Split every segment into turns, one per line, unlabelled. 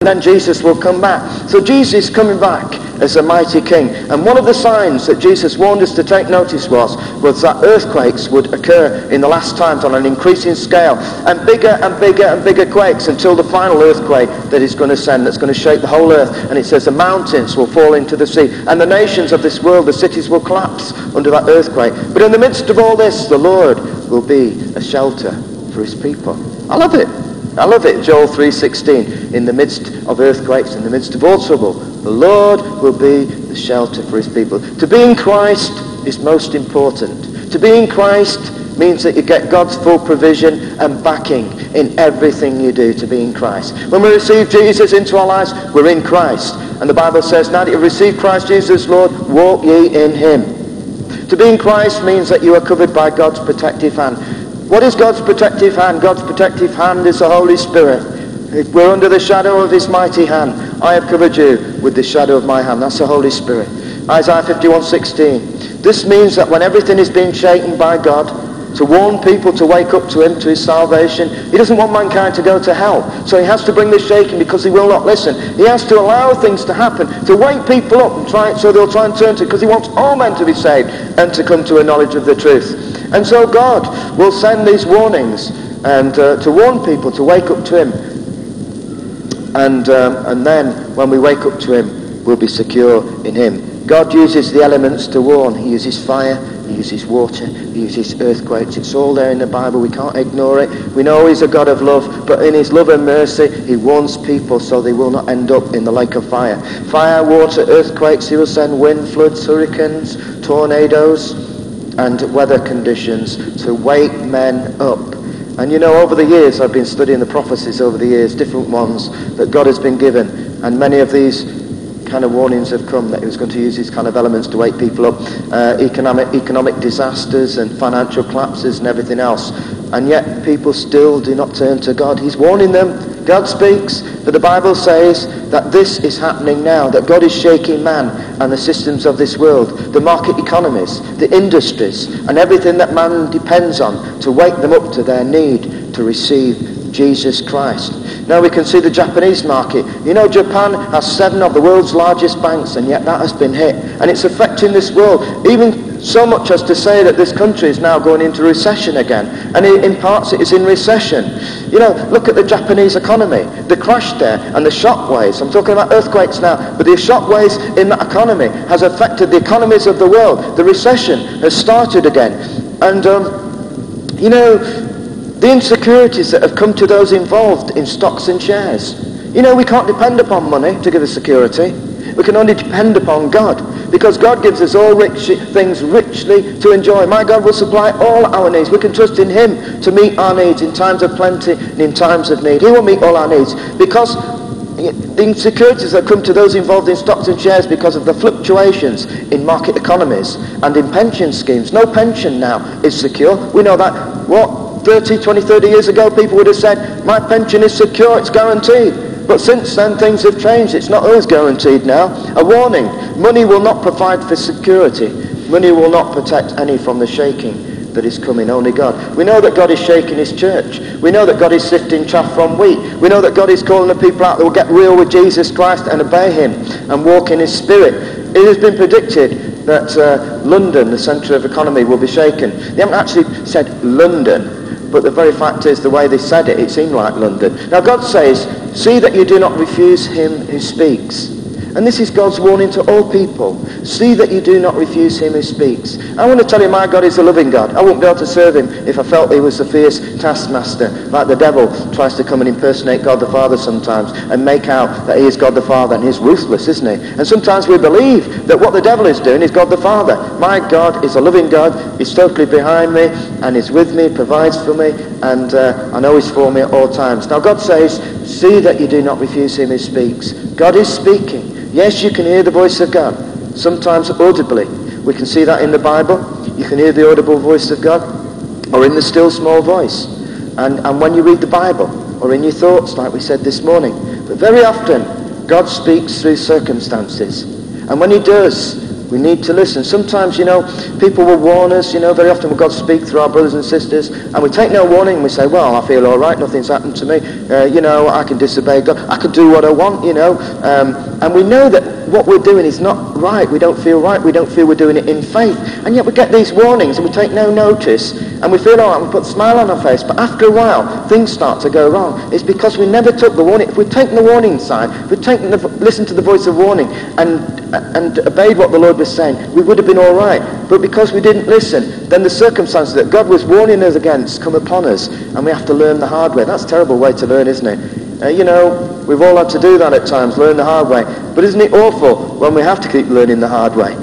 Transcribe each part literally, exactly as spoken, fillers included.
then Jesus will come back. So Jesus is coming back as a mighty king. And one of the signs that Jesus warned us to take notice was, was that earthquakes would occur in the last times on an increasing scale. And bigger and bigger and bigger quakes until the final earthquake that he's going to send, that's going to shake the whole earth. And it says the mountains will fall into the sea. And the nations of this world, the cities will collapse under that earthquake. But in the midst of all this, the Lord will be a shelter for his people. I love it. I love it. Joel three sixteen. In the midst of earthquakes, in the midst of all trouble, the Lord will be the shelter for his people. To be in Christ is most important. To be in Christ means that you get God's full provision and backing in everything you do to be in Christ. When we receive Jesus into our lives, we're in Christ. And the Bible says, now that you've received Christ Jesus, Lord, walk ye in him. To be in Christ means that you are covered by God's protective hand. What is God's protective hand? God's protective hand is the Holy Spirit. If we're under the shadow of his mighty hand, I have covered you with the shadow of my hand. That's the Holy Spirit. Isaiah fifty-one sixteen. This means that when everything is being shaken by God, to warn people to wake up to him, to his salvation, he doesn't want mankind to go to hell. So he has to bring this shaking because he will not listen. He has to allow things to happen, to wake people up and try it so they'll try and turn to it, because he wants all men to be saved and to come to a knowledge of the truth. And so God will send these warnings and uh, to warn people to wake up to him. And um, and then when we wake up to him, we'll be secure in him. God uses the elements to warn. He uses fire, he uses water, he uses earthquakes. It's all there in the Bible. We can't ignore it. We know he's a God of love, but in his love and mercy, he warns people so they will not end up in the lake of fire. Fire, water, earthquakes. He will send wind, floods, hurricanes, tornadoes, and weather conditions to wake men up. And you know, over the years, I've been studying the prophecies over the years, different ones that God has been given, and many of these kind of warnings have come that he was going to use these kind of elements to wake people up. Uh, economic economic disasters and financial collapses and everything else. And yet people still do not turn to God. He's warning them. God speaks, but the Bible says that this is happening now, that God is shaking man and the systems of this world, the market economies, the industries, and everything that man depends on to wake them up to their need to receive Jesus Christ. Now we can see the Japanese market. You know, Japan has seven of the world's largest banks, and yet that has been hit. And it's affecting this world, even so much as to say that this country is now going into recession again. And in parts it is in recession. You know, look at the Japanese economy, the crash there and the shock waves. I'm talking about earthquakes now, but the shock waves in that economy has affected the economies of the world. The recession has started again. And, um, you know, the insecurities that have come to those involved in stocks and shares. You know, we can't depend upon money to give us security. We can only depend upon God, because God gives us all rich things richly to enjoy. My God will supply all our needs. We can trust in him to meet our needs in times of plenty and in times of need. He will meet all our needs, because the insecurities that come to those involved in stocks and shares because of the fluctuations in market economies and in pension schemes. No pension now is secure. We know that. What? thirty, twenty, thirty years ago, people would have said, my pension is secure, it's guaranteed. But since then, things have changed. It's not always guaranteed now. A warning: money will not provide for security. Money will not protect any from the shaking that is coming. Only God. We know that God is shaking his church. We know that God is sifting chaff from wheat. We know that God is calling the people out that will get real with Jesus Christ and obey him and walk in his spirit. It has been predicted that uh, London, the centre of economy, will be shaken. They haven't actually said London, but the very fact is, the way they said it, it seemed like London. Now God says, see that you do not refuse him who speaks. And this is God's warning to all people. See that you do not refuse him who speaks. I want to tell you, my God is a loving God. I wouldn't be able to serve him if I felt he was a fierce taskmaster, like the devil tries to come and impersonate God the Father sometimes and make out that he is God the Father, and he's ruthless, isn't he? And sometimes we believe that what the devil is doing is God the Father. My God is a loving God. He's totally behind me and he's with me, provides for me, and uh, I know he's for me at all times. Now God says, see that you do not refuse him who speaks. God is speaking. Yes, you can hear the voice of God, sometimes audibly. We can see that in the Bible. You can hear the audible voice of God, or in the still small voice. And, and when you read the Bible, or in your thoughts, like we said this morning. But very often, God speaks through circumstances. And when he does, We need to listen. Sometimes, you know, people will warn us, you know, very often will God speak through our brothers and sisters, and we take no warning and we say, well, I feel all right, nothing's happened to me, uh, you know, I can disobey God, I can do what I want, you know, um, and we know that what we're doing is not right, we don't feel right, we don't feel we're doing it in faith, and yet we get these warnings and we take no notice, and we feel all right, we put a smile on our face, but after a while, things start to go wrong. It's because we never took the warning. If we'd taken the warning sign, if we'd taken the, listened to the voice of warning, and and obeyed what the Lord was saying, we would have been all right. But because we didn't listen, then the circumstances that God was warning us against come upon us, and we have to learn the hard way. That's a terrible way to learn, isn't it? Uh, you know, we've all had to do that at times, learn the hard way. But isn't it awful when we have to keep learning the hard way?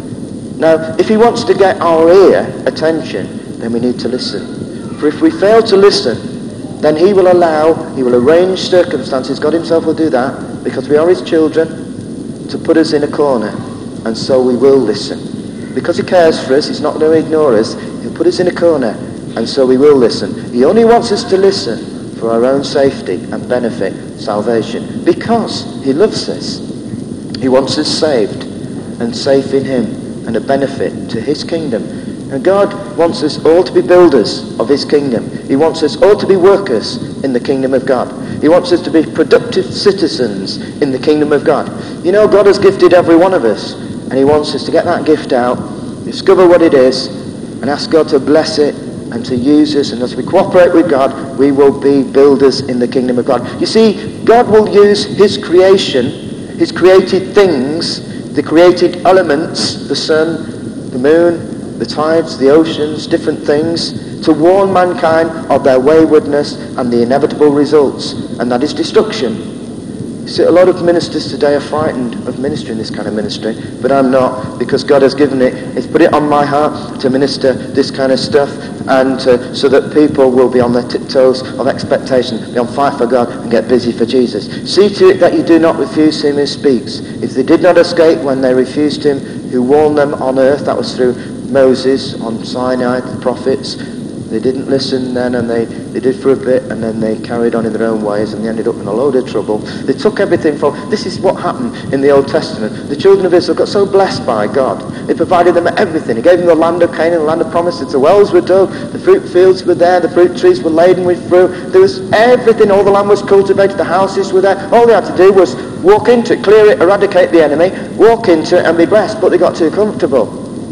Now, if he wants to get our ear attention, then we need to listen. For if we fail to listen, then he will allow, he will arrange circumstances, God himself will do that, because we are his children, to put us in a corner, and so we will listen. Because he cares for us, he's not going to ignore us, he'll put us in a corner, and so we will listen. He only wants us to listen for our own safety and benefit, salvation, because he loves us. He wants us saved and safe in him, and a benefit to his kingdom. And God wants us all to be builders of his kingdom. He wants us all to be workers in the kingdom of God. He wants us to be productive citizens in the kingdom of God. You know, God has gifted every one of us, and he wants us to get that gift out, discover what it is, and ask God to bless it and to use us. And as we cooperate with God, we will be builders in the kingdom of God. You see, God will use his creation, his created things, the created elements, the sun, the moon, the tides, the oceans, different things, to warn mankind of their waywardness and the inevitable results, and that is destruction. You see, a lot of ministers today are frightened of ministering this kind of ministry, but I'm not, because God has given it, He's put it on my heart to minister this kind of stuff, and to, so that people will be on their tiptoes of expectation, be on fire for God, and get busy for Jesus. See to it that you do not refuse him who speaks. If they did not escape when they refused him who warned them on earth, that was through Moses on Sinai, the prophets. They didn't listen then, and they, they did for a bit, and then they carried on in their own ways, and they ended up in a load of trouble. They took everything from... This is what happened in the Old Testament. The children of Israel got so blessed by God. He provided them everything. He gave them the land of Canaan, the land of promises. The wells were dug, the fruit fields were there, the fruit trees were laden with fruit. There was everything, all the land was cultivated, the houses were there. All they had to do was walk into it, clear it, eradicate the enemy, walk into it and be blessed, but they got too comfortable.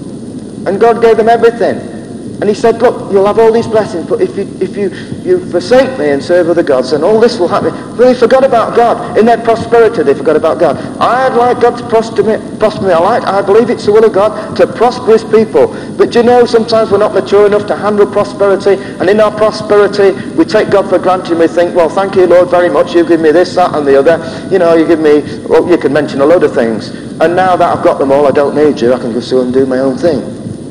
And God gave them everything. And he said, look, you'll have all these blessings, but if you if you, you forsake me and serve other gods, then all this will happen. But they forgot about God. In their prosperity, they forgot about God. I'd like God to prosper me. Prosper me. I, like, I believe it's the will of God to prosper his people. But you know, sometimes we're not mature enough to handle prosperity, and in our prosperity, we take God for granted, and we think, well, thank you, Lord, very much. You give me this, that, and the other. You know, you give me, well, you can mention a load of things. And now that I've got them all, I don't need you. I can just go and do my own thing.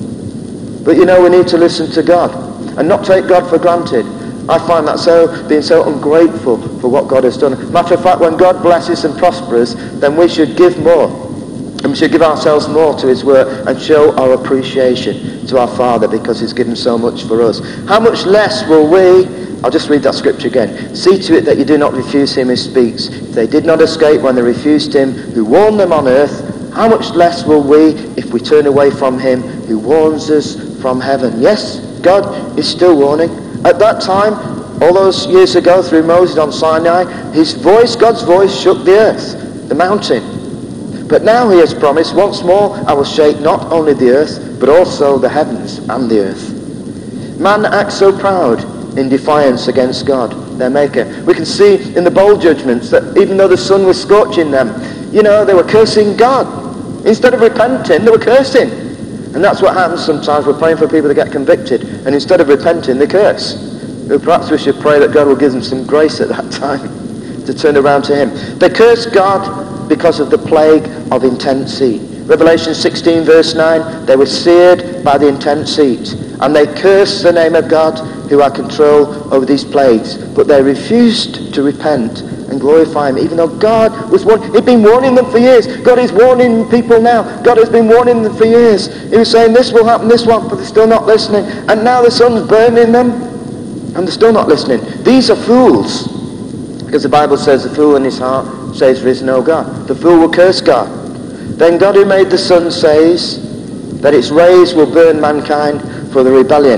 But you know, we need to listen to God and not take God for granted. I find that so, being so ungrateful for what God has done. Matter of fact, when God blesses and prospers, then we should give more. And we should give ourselves more to his work and show our appreciation to our Father because he's given so much for us. How much less will we, I'll just read that scripture again. See to it that you do not refuse him who speaks. If they did not escape when they refused him who warned them on earth, how much less will we if we turn away from him who warns us from heaven? Yes, God is still warning. At that time, all those years ago through Moses on Sinai, his voice, God's voice, shook the earth, the mountain. But now he has promised, once more I will shake not only the earth, but also the heavens and the earth. Man acts so proud in defiance against God, their maker. We can see in the bowl judgments that even though the sun was scorching them, you know, they were cursing God. Instead of repenting, they were cursing. And that's what happens sometimes. We're praying for people to get convicted, and instead of repenting, they curse. Perhaps we should pray that God will give them some grace at that time to turn around to him. They cursed God because of the plague of intense heat. Revelation sixteen verse nine, they were seared by the intense heat, and they cursed the name of God who had control over these plagues, but they refused to repent and glorify him, even though God was warning. He'd been warning them for years. God is warning people now. God has been warning them for years. He was saying this will happen, this won't, but they're still not listening. And now the sun's burning them, and they're still not listening. These are fools, because the Bible says the fool in his heart says there is no God. The fool will curse God. Then God who made the sun says that its rays will burn mankind for the rebellion.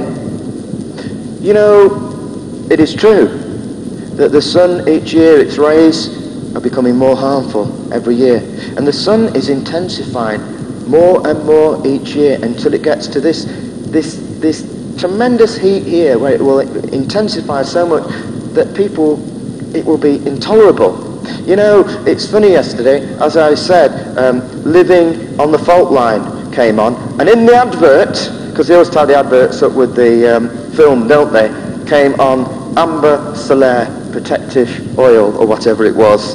You know, it is true that the sun each year, its rays are becoming more harmful every year. And the sun is intensifying more and more each year until it gets to this, this, this tremendous heat here where it will intensify so much that people, it will be intolerable. You know, it's funny, yesterday, as I said, um, Living on the Fault Line came on, and in the advert, because they always tie the adverts up with the um, film, don't they, came on Amber Soler Protective Oil, or whatever it was.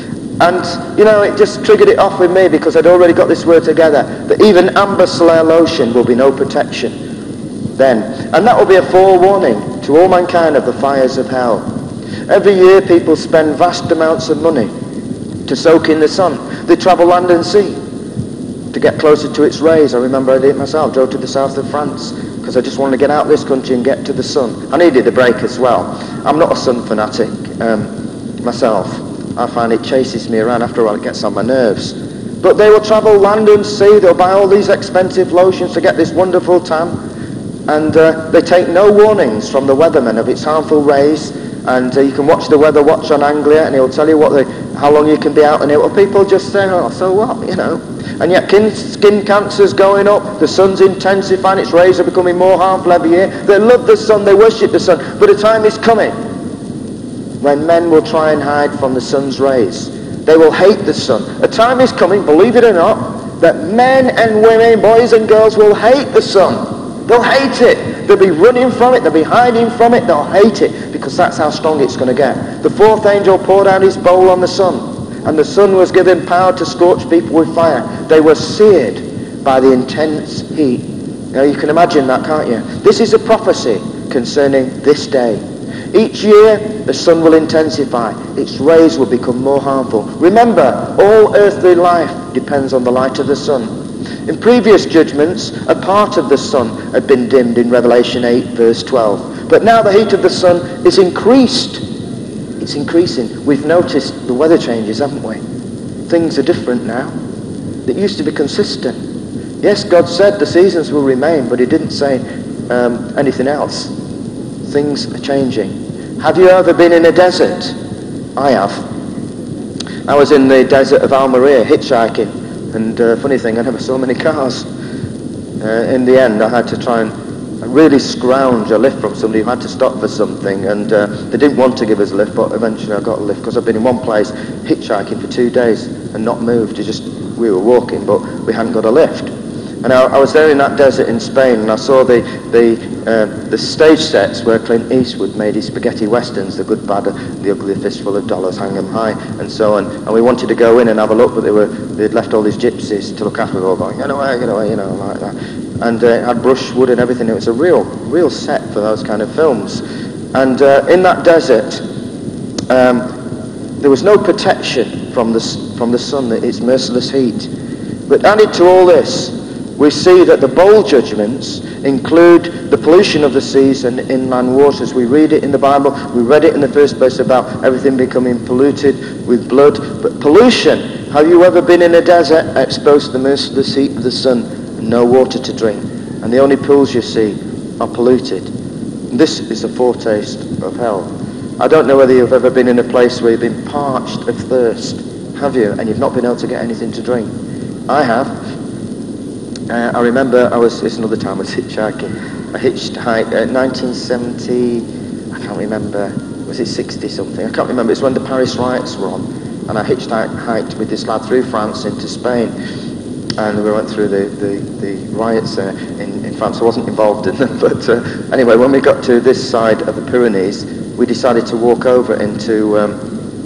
And, you know, it just triggered it off with me because I'd already got this word together, that even Amber Soler lotion will be no protection then. And that will be a forewarning to all mankind of the fires of hell. Every year people spend vast amounts of money to soak in the sun. They travel land and sea to get closer to its rays. I remember I did it myself, drove to the south of France because I just wanted to get out of this country and get to the sun. I needed a break as well. I'm not a sun fanatic um, myself. I find it chases me around. After a while it gets on my nerves. But they will travel land and sea. They'll buy all these expensive lotions to get this wonderful tan. And uh, they take no warnings from the weathermen of its harmful rays. And uh, you can watch the Weather Watch on Anglia and he'll tell you what the, how long you can be out in it. Well, people just say, oh, so what, you know. And yet skin cancer's going up, the sun's intensifying, its rays are becoming more harmful every year. They love the sun, they worship the sun. But a time is coming when men will try and hide from the sun's rays. They will hate the sun. A time is coming, believe it or not, that men and women, boys and girls will hate the sun. They'll hate it. They'll be running from it. They'll be hiding from it. They'll hate it because that's how strong it's going to get. The fourth angel poured out his bowl on the sun, and the sun was given power to scorch people with fire. They were seared by the intense heat. Now you can imagine that, can't you? This is a prophecy concerning this day. Each year the sun will intensify. Its rays will become more harmful. Remember, all earthly life depends on the light of the sun. In previous judgments, a part of the sun had been dimmed in Revelation eight, verse twelve. But now the heat of the sun is increased. It's increasing. We've noticed the weather changes, haven't we? Things are different now. It used to be consistent. Yes, God said the seasons will remain, but he didn't say um, anything else. Things are changing. Have you ever been in a desert? I have. I was in the desert of Almeria hitchhiking. And uh, funny thing, I never saw many cars. Uh, in the end, I had to try and really scrounge a lift from somebody who had to stop for something. And uh, they didn't want to give us a lift, but eventually I got a lift because I've been in one place hitchhiking for two days and not moved. It just we were walking, but we hadn't got a lift. And I, I was there in that desert in Spain, and I saw the the uh, the stage sets where Clint Eastwood made his spaghetti westerns, The Good, Bad, The Ugly, Fistful of Dollars, Hang 'em High, and so on. And we wanted to go in and have a look, but they were they'd left all these gypsies to look after. They were all going, get away, get away, you know, like that. And uh, it had brushwood and everything. It was a real real set for those kind of films. And uh, in that desert, um, there was no protection from the from the sun, its merciless heat. But added to all this, we see that the bowl judgments include the pollution of the seas and inland waters. We read it in the Bible. We read it in the first place about everything becoming polluted with blood. But pollution, have you ever been in a desert exposed to the merciless heat of the sun and no water to drink? And the only pools you see are polluted. And this is a foretaste of hell. I don't know whether you've ever been in a place where you've been parched of thirst, have you? And you've not been able to get anything to drink. I have. Uh, I remember I was, it's another time I was hitchhiking. I hitchhiked uh, nineteen seventy, I can't remember, was it sixty something? I can't remember, it's when the Paris riots were on. And I hitchhiked with this lad through France into Spain. And we went through the, the, the riots uh, in, in France. I wasn't involved in them, but uh, anyway, when we got to this side of the Pyrenees, we decided to walk over into, um,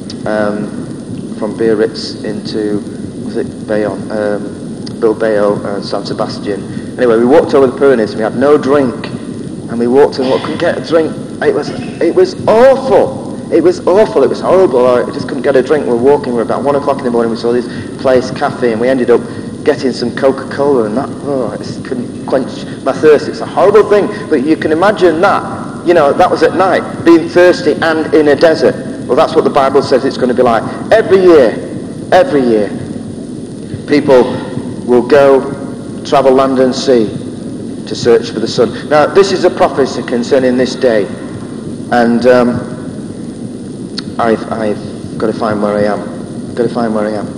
um, from Biarritz into, was it Bayonne? Um, Bilbao and San Sebastian. Anyway, we walked over the Pyrenees and we had no drink. And we walked and we couldn't get a drink. It was it was awful. It was awful. It was horrible. I just couldn't get a drink. We were walking. We were about one o'clock in the morning. We saw this place, cafe, and we ended up getting some Coca-Cola and that. Oh, it just couldn't quench my thirst. It's a horrible thing. But you can imagine that. You know, that was at night, being thirsty and in a desert. Well, that's what the Bible says it's going to be like. Every year, every year, people will go, travel land and sea to search for the Son. Now, this is a prophecy concerning this day. And um, I've, I've got to find where I am. I've got to find where I am.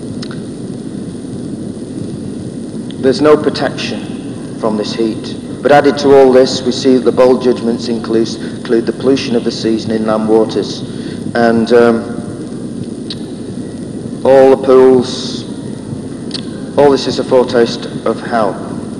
There's no protection from this heat. But added to all this, we see the bold judgments include, include the pollution of the seas and inland waters. And um, all the pools, all this is a foretaste of hell.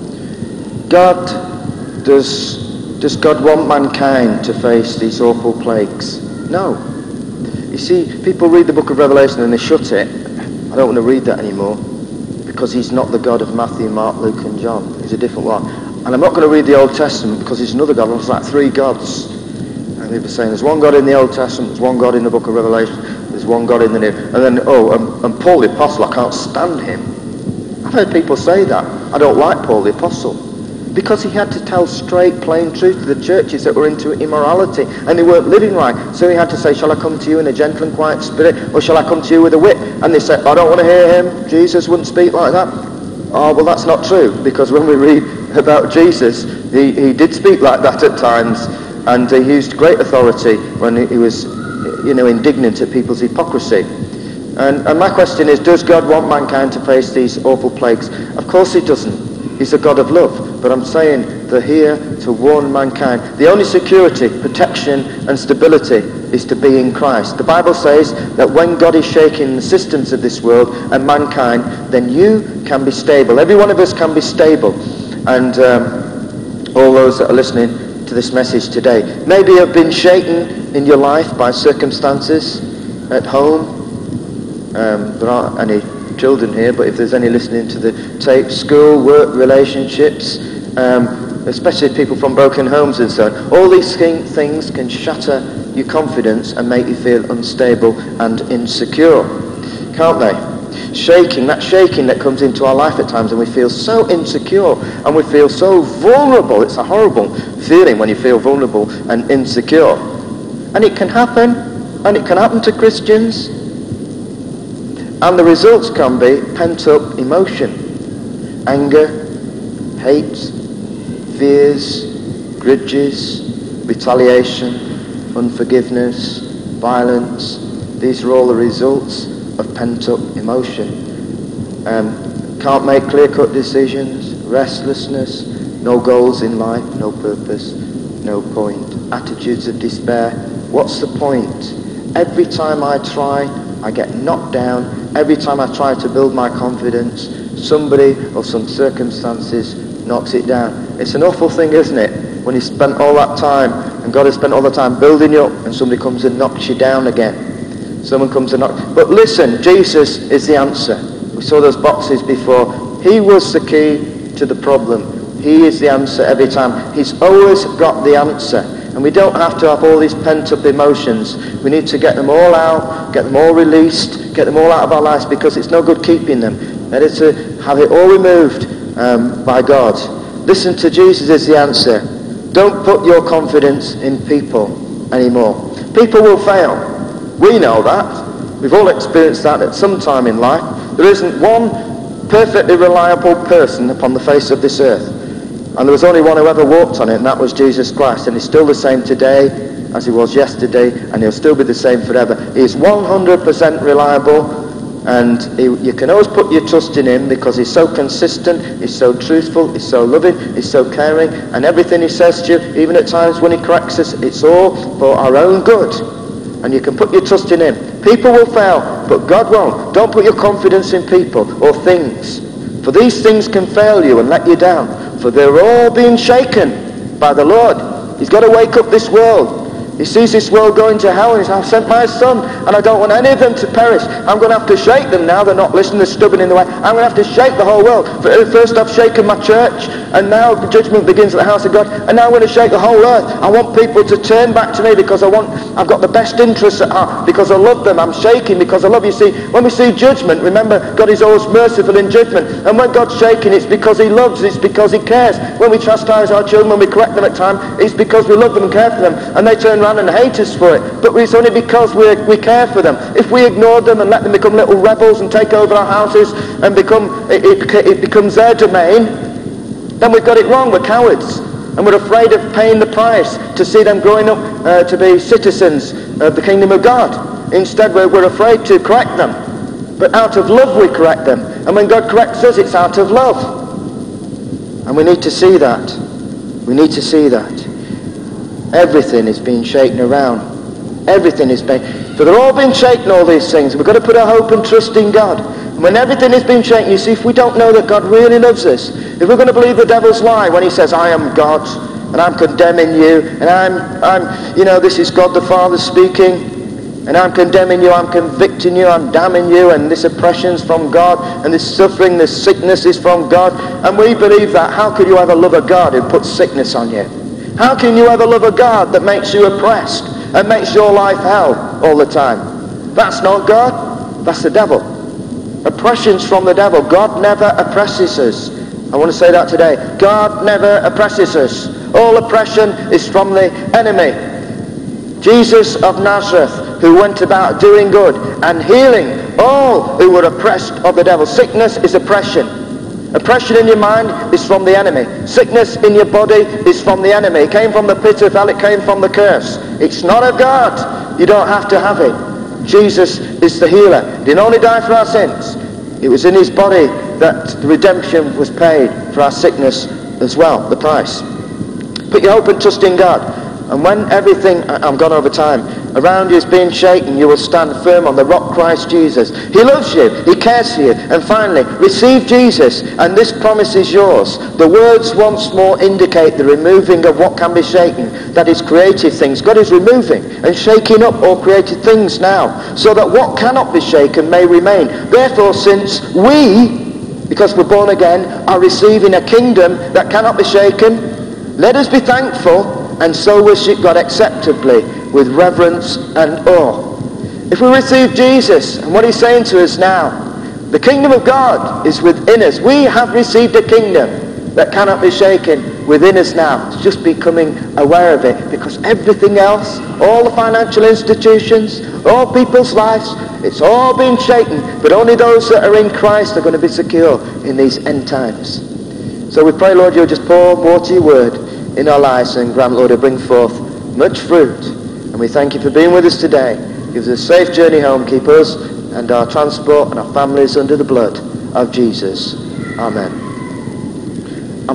God, does, does God want mankind to face these awful plagues? No. You see, people read the book of Revelation and they shut it. I don't want to read that anymore, because he's not the God of Matthew, Mark, Luke and John. He's a different one. And I'm not going to read the Old Testament because there's another God. There's like three gods. And they were saying there's one God in the Old Testament, there's one God in the book of Revelation, there's one God in the New. And then, oh, and, and Paul the Apostle, I can't stand him. I've heard people say that. I don't like Paul the Apostle. Because he had to tell straight, plain truth to the churches that were into immorality and they weren't living right. So he had to say, shall I come to you in a gentle and quiet spirit, or shall I come to you with a whip? And they said, I don't want to hear him. Jesus wouldn't speak like that. Oh, well, that's not true, because when we read about Jesus, he, he did speak like that at times, and he used great authority when he was, you know, indignant at people's hypocrisy. And, and my question is, does God want mankind to face these awful plagues? Of course he doesn't. He's a God of love. But I'm saying they're here to warn mankind. The only security, protection and stability is to be in Christ. The Bible says that when God is shaking the systems of this world and mankind, then you can be stable. Every one of us can be stable. And um, all those that are listening to this message today, maybe have been shaken in your life by circumstances at home. Um, there aren't any children here, but if there's any listening to the tape, school, work, relationships, um, especially people from broken homes and so on, all these thing, things can shatter your confidence and make you feel unstable and insecure, can't they? Shaking, that shaking that comes into our life at times, and we feel so insecure and we feel so vulnerable. It's a horrible feeling when you feel vulnerable and insecure. And it can happen, and it can happen to Christians. And the results can be pent-up emotion, anger, hate, fears, grudges, retaliation, unforgiveness, violence. These are all the results of pent-up emotion. Um, can't make clear-cut decisions, restlessness, no goals in life, no purpose, no point. Attitudes of despair. What's the point? Every time I try, I get knocked down. Every time I try to build my confidence, somebody or some circumstances knocks it down. It's an awful thing, isn't it? When you spent all that time, and God has spent all the time building you up, and somebody comes and knocks you down again. Someone comes and knocks. But listen, Jesus is the answer. We saw those boxes before. He was the key to the problem. He is the answer every time. He's always got the answer. And we don't have to have all these pent-up emotions. We need to get them all out, get them all released, get them all out of our lives, because it's no good keeping them. Better to have it all removed um, by God. Listen to Jesus as the answer. Don't put your confidence in people anymore. People will fail. We know that. We've all experienced that at some time in life. There isn't one perfectly reliable person upon the face of this earth. And there was only one who ever walked on it, and that was Jesus Christ. And he's still the same today as he was yesterday, and he'll still be the same forever. He is one hundred percent reliable, and he, you can always put your trust in him, because he's so consistent, he's so truthful, he's so loving, he's so caring, and everything he says to you, even at times when he corrects us, it's all for our own good. And you can put your trust in him. People will fail, but God won't. Don't put your confidence in people or things, for these things can fail you and let you down. For they're all being shaken by the Lord. He's got to wake up this world. He sees this world going to hell, and he says, I've sent my son, and I don't want any of them to perish. I'm going to have to shake them now. They're not listening, they're stubborn in the way. I'm going to have to shake the whole world. First I've shaken my church, and now the judgment begins at the house of God, and now I'm going to shake the whole earth. I want people to turn back to me, because I want, I've got the best interests at heart, because I love them. I'm shaking because I love you. See, when we see judgment, remember, God is always merciful in judgment. And when God's shaking, it's because he loves, it's because he cares. When we chastise our children, when we correct them at times, it's because we love them and care for them. And they turn around around and hate us for it, but it's only because we we care for them. If we ignore them and let them become little rebels and take over our houses and become it, it, it becomes their domain, then we've got it wrong. We're cowards, and we're afraid of paying the price to see them growing up uh, to be citizens of the kingdom of God. Instead, we're, we're afraid to correct them, but out of love we correct them. And when God corrects us, it's out of love. And we need to see that. We need to see that. Everything is being shaken around. Everything is being... So they're all being shaken, all these things. We've got to put our hope and trust in God. And when everything is being shaken, you see, if we don't know that God really loves us, if we're going to believe the devil's lie when he says, I am God, and I'm condemning you, and I'm, I'm, you know, this is God the Father speaking, and I'm condemning you, I'm convicting you, I'm damning you, and this oppression's from God, and this suffering, this sickness is from God, and we believe that, how could you ever love a God who puts sickness on you? How can you ever love a God that makes you oppressed and makes your life hell all the time? That's not God, that's the devil. Oppression's from the devil. God never oppresses us. I want to say that today. God never oppresses us. All oppression is from the enemy. Jesus of Nazareth, who went about doing good and healing all who were oppressed of the devil. Sickness is oppression. Oppression in your mind is from the enemy. Sickness in your body is from the enemy. It came from the pit of hell, it came from the curse. It's not of God. You don't have to have it. Jesus is the healer. He didn't only die for our sins. It was in his body that the redemption was paid for our sickness as well, the price. Put your hope and trust in God. And when everything, I've gone over time, around you is being shaken, you will stand firm on the rock Christ Jesus. He loves you. He cares for you. And finally, receive Jesus, and this promise is yours. The words once more indicate the removing of what can be shaken. That is creative things. God is removing and shaking up all created things now, so that what cannot be shaken may remain. Therefore, since we, because we're born again, are receiving a kingdom that cannot be shaken, let us be thankful and so worship God acceptably with reverence and awe. If we receive Jesus and what he's saying to us now, the kingdom of God is within us. We have received a kingdom that cannot be shaken within us now. It's just becoming aware of it, because everything else, all the financial institutions, all people's lives, it's all been shaken, but only those that are in Christ are going to be secure in these end times. So we pray, Lord, you'll just pour more to your word in our lives, and grant, Lord, to bring forth much fruit. And we thank you for being with us today. Give us a safe journey home. Keep us and our transport and our families under the blood of Jesus. Amen.